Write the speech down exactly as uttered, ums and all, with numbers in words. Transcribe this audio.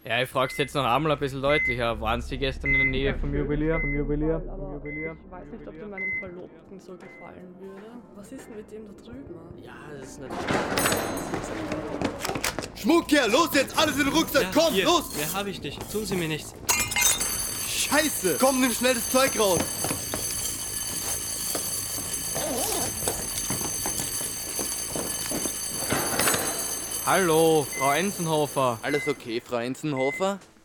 Ja, ich frag's jetzt noch einmal ein bisschen deutlicher. Waren Sie gestern in der Nähe vom Juwelier? Vom Juwelier? Voll, Vom aber Juwelier? Ich weiß nicht, ob dir meinem Verlobten so gefallen würde. Was ist denn mit dem da drüben? Ja, das ist natürlich... Schmuckkerl, los jetzt, alles in den Rucksack, Ja, komm, hier, los! Mehr habe ich nicht. Tun Sie mir nichts. Scheiße! Komm, nimm schnell das Zeug raus! Hallo, Frau Enzenhofer. Alles okay, Frau Enzenhofer?